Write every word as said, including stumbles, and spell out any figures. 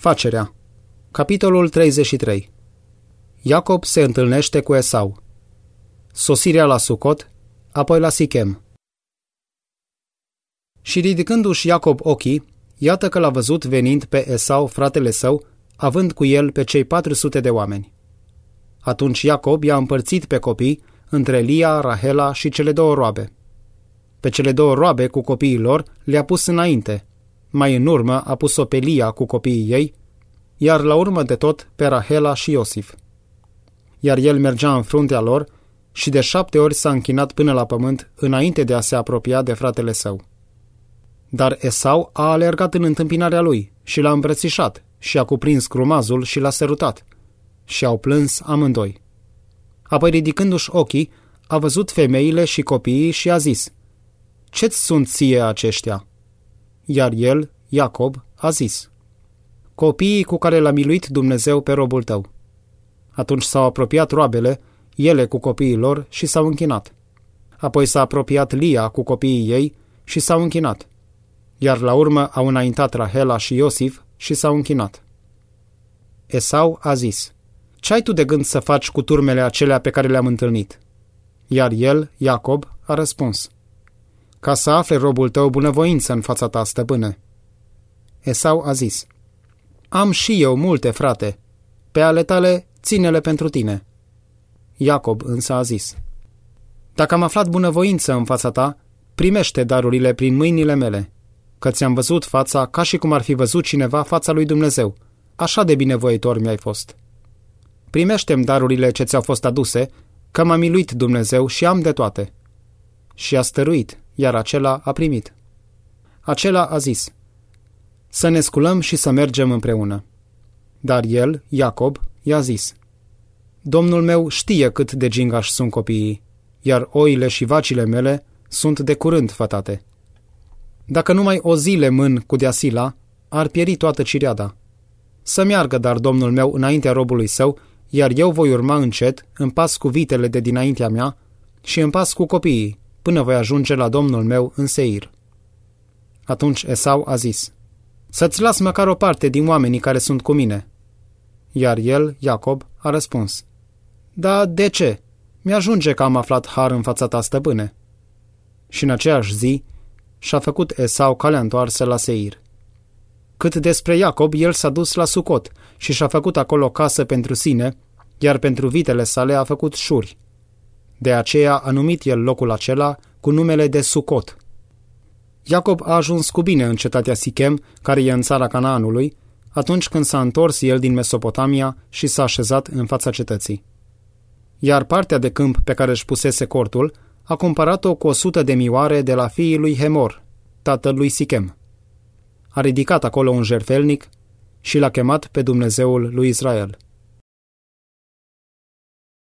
Facerea. Capitolul treizeci și trei. Iacob se întâlnește cu Esau. Sosirea la Sucot, apoi la Sichem. Și ridicându-și Iacob ochii, iată că l-a văzut venind pe Esau, fratele său, având cu el pe cei patru sute de oameni. Atunci Iacob i-a împărțit pe copii între Lia, Rahela și cele două roabe. Pe cele două roabe cu copiii lor le-a pus înainte, mai în urmă a pus-o pe Lia cu copiii ei, iar la urmă de tot pe Rahela și Iosif. Iar el mergea în fruntea lor și de șapte ori s-a închinat până la pământ înainte de a se apropia de fratele său. Dar Esau a alergat în întâmpinarea lui și l-a îmbrățișat și a cuprins grumazul și l-a sărutat și au plâns amândoi. Apoi, ridicându-și ochii, a văzut femeile și copiii și a zis: „Ce-ți sunt ție aceștia?” Iar el, Iacob, a zis: „Copiii cu care l-a miluit Dumnezeu pe robul tău.” Atunci s-au apropiat roabele, ele cu copiii lor, și s-au închinat. Apoi s-a apropiat Lia cu copiii ei și s-au închinat. Iar la urmă au înaintat Rahela și Iosif și s-au închinat. Esau a zis: „Ce ai tu de gând să faci cu turmele acelea pe care le-am întâlnit?” Iar el, Iacob, a răspuns: „Ca să afle robul tău bunăvoință în fața ta, stăpâne.” Esau a zis: „Am și eu multe, frate, pe ale tale ține-le pentru tine.” Iacob însă a zis: „Dacă am aflat bunăvoință în fața ta, primește darurile prin mâinile mele, că ți-am văzut fața ca și cum ar fi văzut cineva fața lui Dumnezeu. Așa de binevoitor mi-ai fost. Primește-mi darurile ce ți-au fost aduse, că m-a miluit Dumnezeu și am de toate.” Și a stăruit, iar acela a primit. Acela a zis: „Să ne sculăm și să mergem împreună.” Dar el, Iacob, i-a zis: „Domnul meu știe cât de gingași sunt copiii, iar oile și vacile mele sunt de curând fătate. Dacă numai o zi le mân cu deasila, ar pieri toată cireada. Să meargă dar domnul meu înaintea robului său, iar eu voi urma încet, în pas cu vitele de dinaintea mea și în pas cu copiii, până voi ajunge la domnul meu în Seir.” Atunci Esau a zis: „Să-ți las măcar o parte din oamenii care sunt cu mine.” Iar el, Iacob, a răspuns: „Da, de ce? Mi-ajunge că am aflat har în fața ta, stăpâne.” Și în aceeași zi și-a făcut Esau calea întoarsă la Seir. Cât despre Iacob, el s-a dus la Sucot și și-a făcut acolo casă pentru sine, iar pentru vitele sale a făcut șuri. De aceea a numit el locul acela cu numele de Sucot. Iacob a ajuns cu bine în cetatea Sichem, care e în țara Canaanului, atunci când s-a întors el din Mesopotamia și s-a așezat în fața cetății. Iar partea de câmp pe care își pusese cortul a cumpărat-o cu o sută de mioare de la fiii lui Hemor, tatăl lui Sichem. A ridicat acolo un jertfelnic și l-a chemat pe Dumnezeul lui Israel.